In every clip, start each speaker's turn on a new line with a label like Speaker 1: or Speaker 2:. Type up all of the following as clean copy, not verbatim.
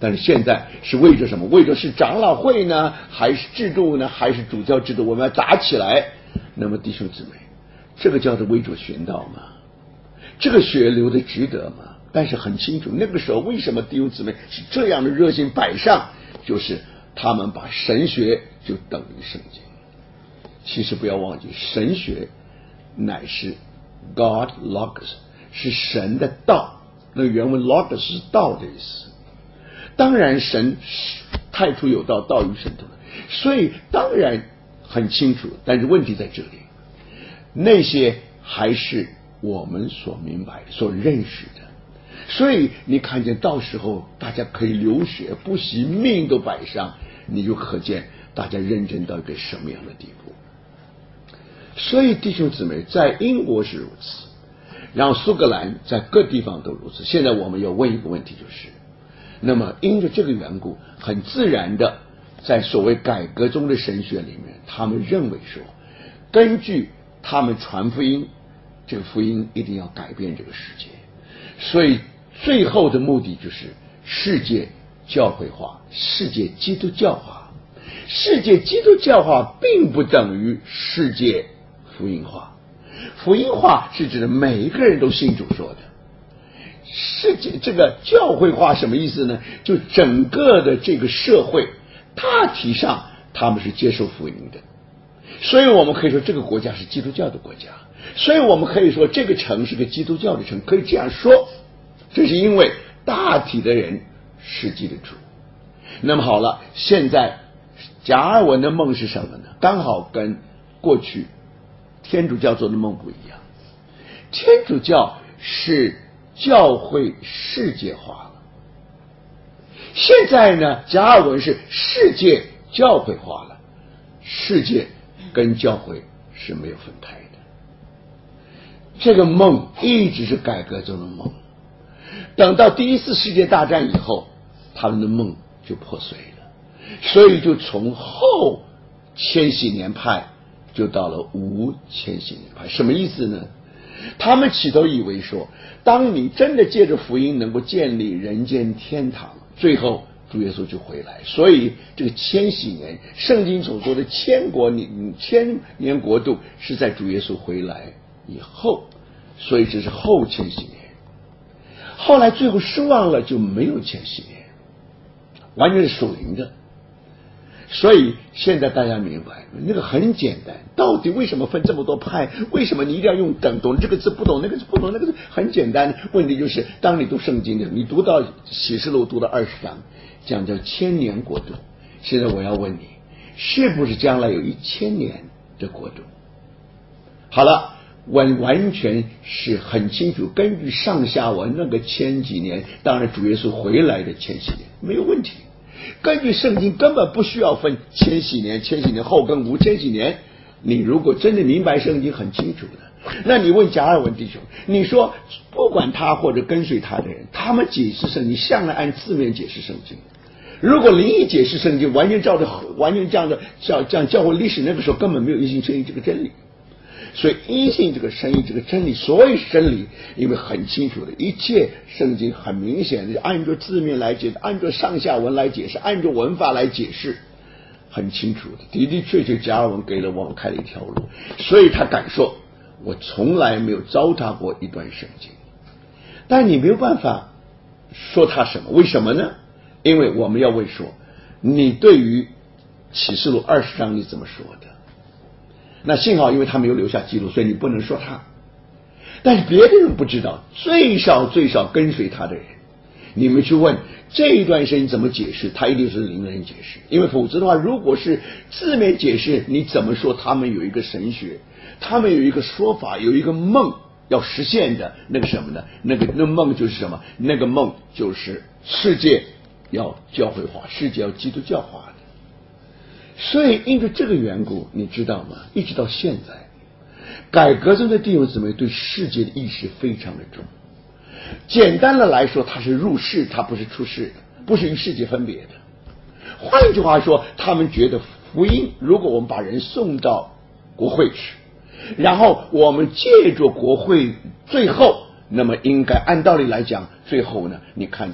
Speaker 1: 但是现在是为着什么？为着是长老会呢，还是制度呢，还是主教制度？我们要打起来。那么弟兄姊妹，这个叫做为主寻道吗？这个血流的值得吗？但是很清楚，那个时候为什么弟兄姊妹是这样的热心摆上，就是他们把神学就等于圣经。其实不要忘记，神学乃是 God Logos， 是神的道。那原文 Logos 是道的意思。当然神太初有道，道与神同在，所以当然很清楚。但是问题在这里，那些还是我们所明白所认识的。所以你看见到时候大家可以流血不惜命都摆上，你就可见大家认真到一个什么样的地步。所以弟兄姊妹，在英国是如此，然后苏格兰在各地方都如此。现在我们要问一个问题，就是那么因着这个缘故，很自然的在所谓改革中的神学里面，他们认为说，根据他们传福音，这个福音一定要改变这个世界，所以最后的目的就是世界教会化，世界基督教化。世界基督教化并不等于世界福音化，福音化是指的每一个人都信主说的。世界这个教会化什么意思呢？就整个的这个社会大体上他们是接受福音的，所以我们可以说这个国家是基督教的国家，所以我们可以说这个城是个基督教的城，可以这样说。这是因为大体的人是基督徒。那么好了，现在加尔文的梦是什么呢？刚好跟过去天主教做的梦不一样。天主教是教会世界化了，现在呢，加尔文是世界教会化了。世界跟教会是没有分开的。这个梦一直是改革中的梦，等到第一次世界大战以后，他们的梦就破碎了，所以就从后千禧年派就到了无千禧年派。什么意思呢？他们起头以为说，当你真的借着福音能够建立人间天堂，最后主耶稣就回来。所以这个千禧年，圣经所说的千年国度是在主耶稣回来以后，所以这是后千禧年。后来最后失望了，就没有千禧年，完全是属灵的。所以现在大家明白，那个很简单，到底为什么分这么多派？为什么你一定要用等？懂这个字不懂那个字不懂那个字？很简单，问题就是当你读圣经的，你读到启示录读到20章，讲叫千年国度。现在我要问你，是不是将来有1000年的国度？好了，完全是很清楚，根据上下文那个千几年，当然主耶稣回来的千禧年没有问题。根据圣经根本不需要分千禧年后跟无千禧年。你如果真的明白圣经很清楚的，那你问加尔文弟兄，你说不管他或者跟随他的人，他们解释圣经向来按字面解释圣经。如果灵意解释圣经，完全这样的教会历史，那个时候根本没有因信称义这个真理。所以因信这个称义这个真理，所谓真理，因为很清楚的，一切圣经很明显的按照字面来解释，按照上下文来解释，按照文法来解释，很清楚的。的的确确加尔文给了我们开了一条路，所以他敢说我从来没有糟蹋过一段圣经。但你没有办法说他什么，为什么呢？因为我们要问说，你对于启示录20章你怎么说的？那幸好因为他没有留下记录，所以你不能说他。但是别的人不知道，最少跟随他的人，你们去问这一段圣经怎么解释，他一定是灵人解释。因为否则的话，如果是字面解释，你怎么说他们有一个神学，他们有一个说法，有一个梦要实现的，那个什么呢？那梦就是什么？那个梦就是世界要教会化，世界要基督教化的。所以因着这个缘故，你知道吗？一直到现在，改革中的弟兄姊妹对世界的意识非常的重。简单的来说，他是入世，他不是出世的，不是与世界分别的。换一句话说，他们觉得福音，如果我们把人送到国会去，然后我们借着国会，最后那么应该按道理来讲，最后呢，你看见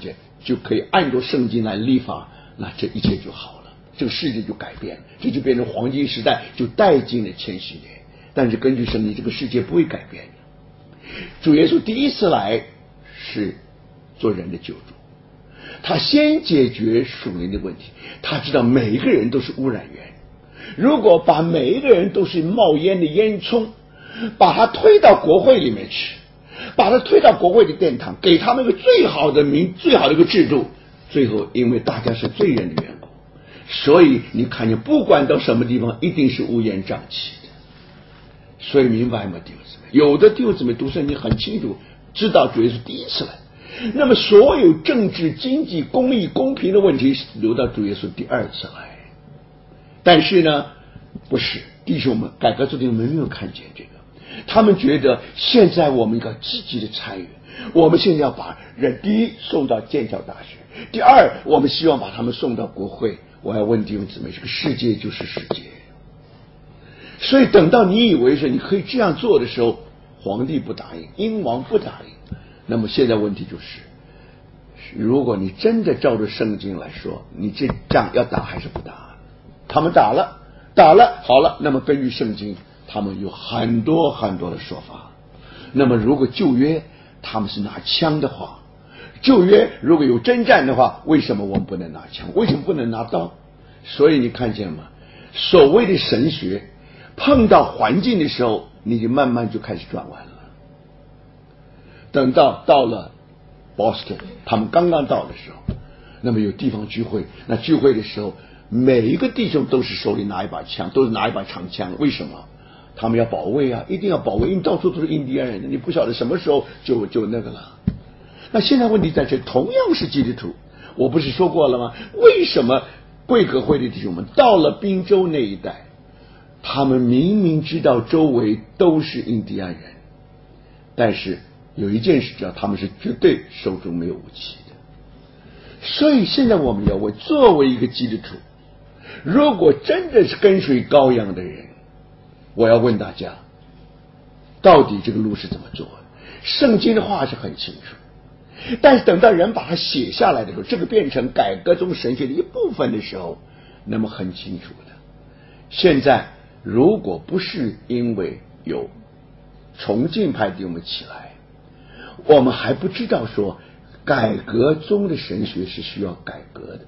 Speaker 1: 就可以按照圣经来立法，那这一切就好了，这个世界就改变了，这就变成黄金时代，就带进了千禧年。但是根据圣经，这个世界不会改变的。主耶稣第一次来是做人的救主，他先解决属灵的问题，他知道每一个人都是污染源，如果把每一个人都是冒烟的烟囱，把他推到国会里面去，把他推到国会的殿堂，给他们一个最好的最好的一个制度，最后因为大家是罪人的缘故，所以你看见不管到什么地方一定是乌烟瘴气的。所以明白吗，弟兄姊妹？有的弟兄姊妹读圣经很清楚，知道主耶稣第一次来，那么所有政治经济公益公平的问题留到主耶稣第二次来。但是呢，不是，弟兄们，改革宗弟兄们没有看见这个，他们觉得现在我们要积极的参与，我们现在要把人第一送到剑桥大学，第二我们希望把他们送到国会。我要问弟兄姊妹，这个世界就是世界，所以等到你以为是你可以这样做的时候，皇帝不答应，英王不答应，那么现在问题就是，如果你真的照着圣经来说，你这仗要打还是不打？他们打了好了，那么根据圣经他们有很多很多的说法。那么如果旧约他们是拿枪的话，旧约如果有征战的话，为什么我们不能拿枪？为什么不能拿刀？所以你看见吗？所谓的神学碰到环境的时候，你就慢慢就开始转弯了。等到了 Boston， 他们刚刚到的时候，那么有地方聚会，那聚会的时候，每一个弟兄都是手里拿一把枪，都是拿一把长枪。为什么？他们要保卫啊，一定要保卫，因为到处都是印第安人，你不晓得什么时候就那个了。那现在问题在这，同样是基督徒，我不是说过了吗？为什么贵格会的弟兄们到了宾州那一带，他们明明知道周围都是印第安人，但是有一件事知道，他们是绝对手中没有武器的。所以现在我们要问，作为一个基督徒，如果真的是跟随羔羊的人，我要问大家，到底这个路是怎么做的？圣经的话是很清楚，但是等到人把它写下来的时候，这个变成改革中神学的一部分的时候，那么很清楚的。现在如果不是因为有崇敬派的我们起来，我们还不知道说改革中的神学是需要改革的。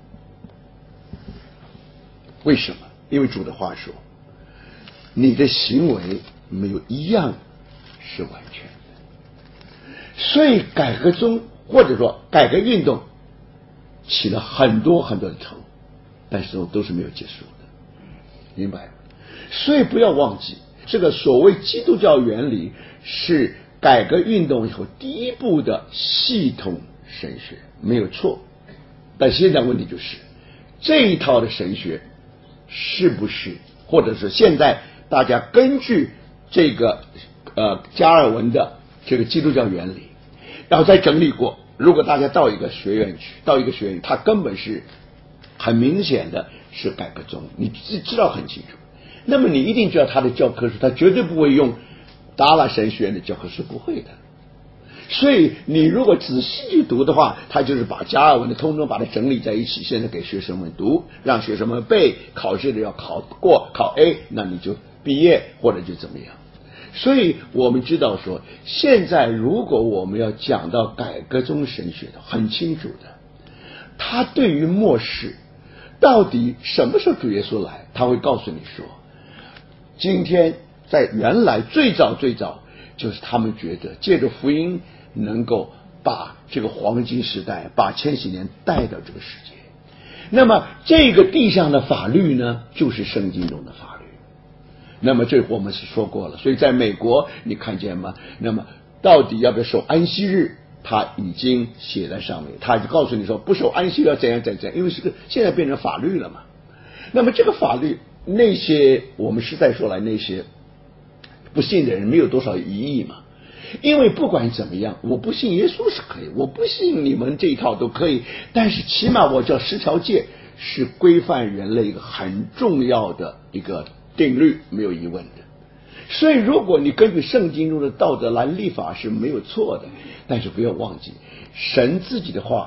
Speaker 1: 为什么？因为主的话说，你的行为没有一样是完全的。所以改革中或者说改革运动起了很多很多的头，但是都是没有结束的，明白吗？所以不要忘记，这个所谓基督教原理是改革运动以后第一步的系统神学，没有错。但现在问题就是，这一套的神学是不是，或者是现在大家根据这个加尔文的这个基督教原理，然后再整理过。如果大家到一个学院去，它根本是很明显的是改革宗，你知道很清楚。那么你一定知道他的教科书，他绝对不会用达拉神学院的教科书，不会的。所以你如果仔细去读的话，他就是把加尔文的通通把它整理在一起，现在给学生们读，让学生们背，考试的要考过，考 A， 那你就毕业或者就怎么样。所以我们知道说，现在如果我们要讲到改革宗神学的，很清楚的，他对于末世到底什么时候主耶稣来，他会告诉你说，今天在原来最早就是他们觉得借着福音能够把这个黄金时代，把千禧年带到这个世界。那么这个地上的法律呢，就是圣经中的法律。那么这我们是说过了，所以在美国你看见吗？那么到底要不要守安息日，他已经写在上面，他就告诉你说不守安息日要怎样，因为现在变成法律了嘛。那么这个法律，那些我们实在说来，那些不信的人没有多少疑义嘛。因为不管怎么样，我不信耶稣是可以，我不信你们这一套都可以，但是起码我叫10条戒是规范人类一个很重要的一个定律，没有疑问的。所以如果你根据圣经中的道德来立法是没有错的，但是不要忘记神自己的话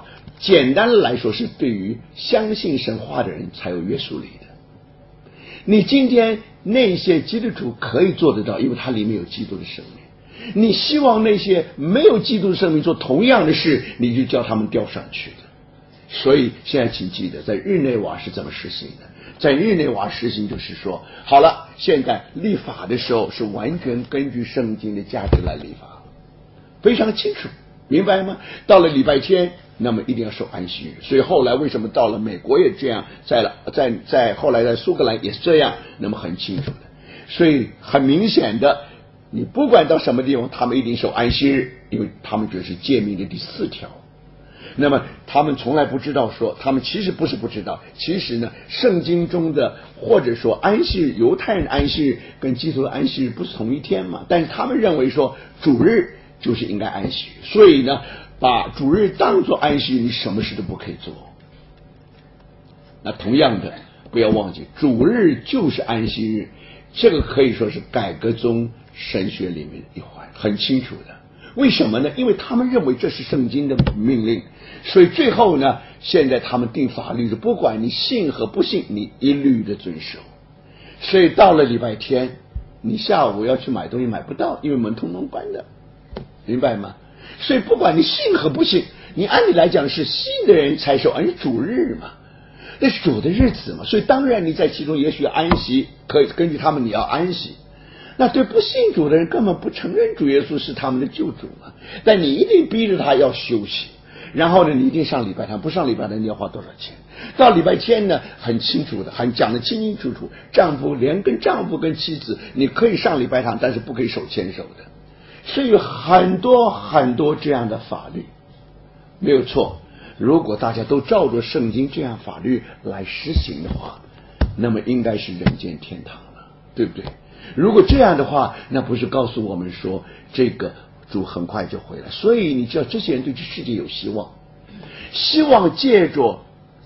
Speaker 1: 简单的来说，是对于相信神话的人才有约束力的。你今天那些基督徒可以做得到，因为它里面有基督的生命。你希望那些没有基督的生命做同样的事，你就叫他们掉上去的。所以现在请记得，在日内瓦是怎么实行的？在日内瓦实行就是说，好了，现在立法的时候是完全根据圣经的价值来立法，非常清楚，明白吗？到了礼拜天，那么一定要守安息日。所以后来为什么到了美国也这样，在后来在苏格兰也是这样，那么很清楚的。所以很明显的，你不管到什么地方，他们一定守安息日，因为他们觉得是诫命的第4条。那么他们从来不知道说，他们其实不是不知道，其实呢，圣经中的或者说安息日，犹太人安息日跟基督的安息日不是同一天嘛？但是他们认为说主日就是应该安息日，所以呢，把主日当作安息日，你什么事都不可以做。那同样的，不要忘记，主日就是安息日，这个可以说是改革宗神学里面一环，很清楚的。为什么呢？因为他们认为这是圣经的命令，所以最后呢，现在他们定法律是不管你信和不信，你一律的遵守。所以到了礼拜天，你下午要去买东西买不到，因为门通通关的，明白吗？所以不管你信和不信，你按理来讲是信的人才守，而是主日嘛，那是主的日子嘛，所以当然你在其中也许安息，可以根据他们你要安息。那对不信主的人根本不承认主耶稣是他们的救主嘛，但你一定逼着他要休息，然后呢，你一定上礼拜堂，不上礼拜堂你要花多少钱？到礼拜天呢，很清楚的，很讲得清清楚楚，丈夫跟妻子，你可以上礼拜堂，但是不可以手牵手的。所以有很多很多这样的法律，没有错。如果大家都照着圣经这样法律来实行的话，那么应该是人间天堂了，对不对？如果这样的话，那不是告诉我们说这个主很快就回来？所以你知道这些人对这世界有希望，希望借着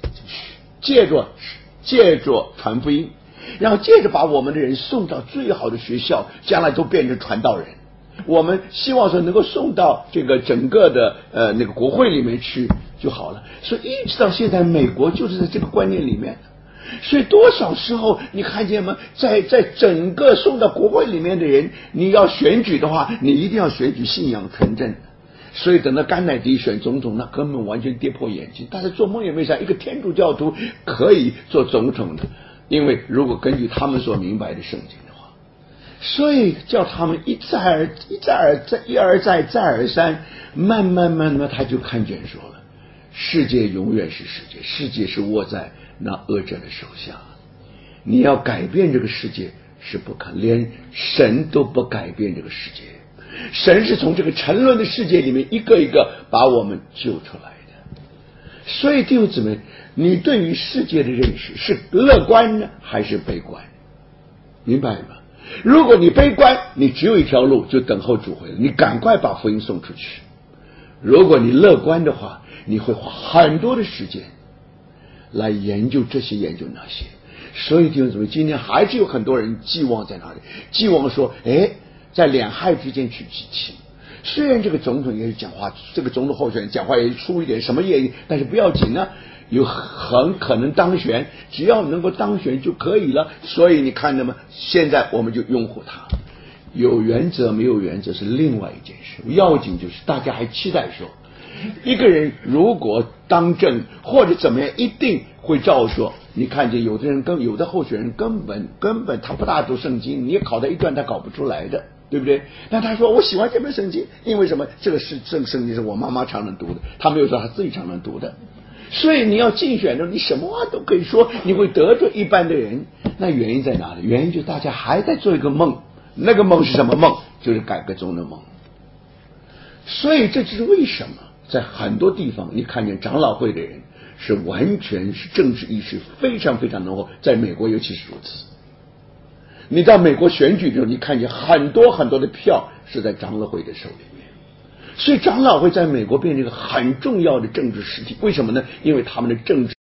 Speaker 1: 传福音，然后借着把我们的人送到最好的学校，将来都变成传道人。我们希望说能够送到这个整个的那个国会里面去就好了。所以一直到现在，美国就是在这个观念里面。所以多少时候你看见吗？在整个送到国会里面的人，你要选举的话，你一定要选举信仰纯正的。所以等到甘乃迪选总统，那根本完全跌破眼镜，大家做梦也没想一个天主教徒可以做总统的，因为如果根据他们所明白的圣经的话，所以叫他们一而再三，慢慢他就看见说了，世界永远是世界，世界是握在那恶者的手下，你要改变这个世界是不可能，连神都不改变这个世界。神是从这个沉沦的世界里面一个一个把我们救出来的。所以弟兄姊妹，你对于世界的认识是乐观呢还是悲观？明白吗？如果你悲观，你只有一条路，就等候主回来，你赶快把福音送出去。如果你乐观的话，你会花很多的时间来研究这些研究那些。所以弟兄姊妹，今天还是有很多人寄望在哪里？寄望说在两害之间去集气。虽然这个总统也是讲话，这个总统候选人讲话也出一点什么业绩，但是不要紧呢，有很可能当选，只要能够当选就可以了。所以你看到吗？现在我们就拥护他。有原则没有原则是另外一件事，要紧就是大家还期待说，一个人如果当政或者怎么样，一定会照说。你看见有的人有的候选人根本他不大读圣经，你也考他一段他搞不出来的，对不对？那他说我喜欢这本圣经，因为什么？这个圣经是我妈妈常常读的，他没有说他自己常常读的。所以你要竞选的，你什么话都可以说，你会得罪一般的人。那原因在哪里？原因就是大家还在做一个梦，那个梦是什么梦？就是改革中的梦。所以这就是为什么在很多地方你看见长老会的人是完全是政治意识非常非常浓厚，在美国尤其是如此。你到美国选举的时候，你看见很多很多的票是在长老会的手里面，所以长老会在美国变成一个很重要的政治实体。为什么呢？因为他们的政治